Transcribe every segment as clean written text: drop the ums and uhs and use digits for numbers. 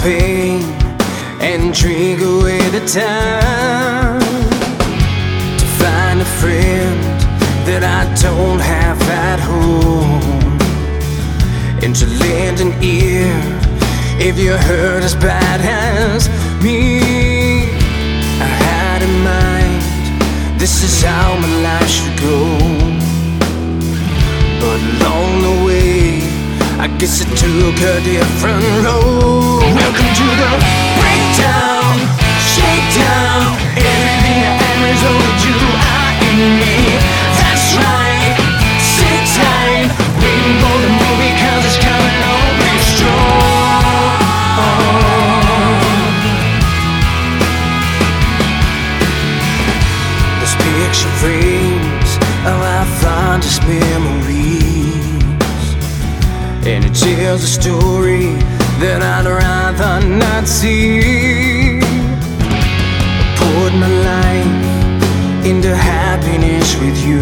pain and drink away the time to find a friend that I don't have at home, and to lend an ear if you hurt as bad as me. I had in mind this is how my life should go, but along the way I guess it took a different road. Welcome to the breakdown, shakedown. Everything I am is overdue. I am me, that's right. Sit tight, waiting for the movie 'cause it's coming on real strong. This picture frames of our fondest memories, and it tells a story that I'd rather not see. I poured my life into happiness with you,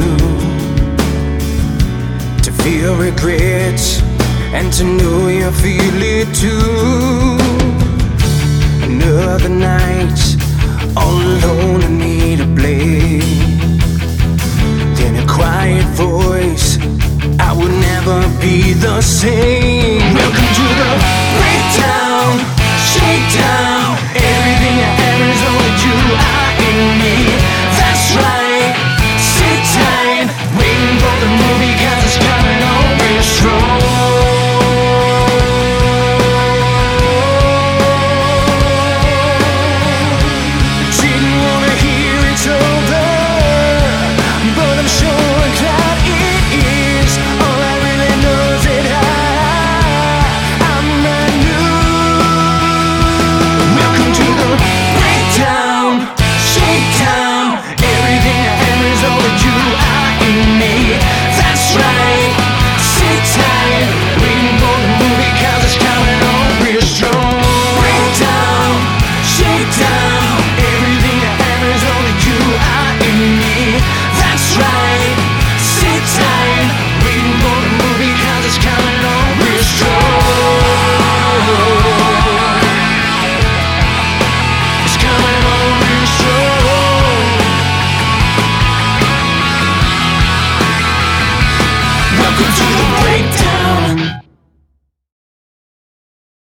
to feel regrets and to know you feel it too. Another night all alone, I need a blade. Then a quiet voice, I would never be the same.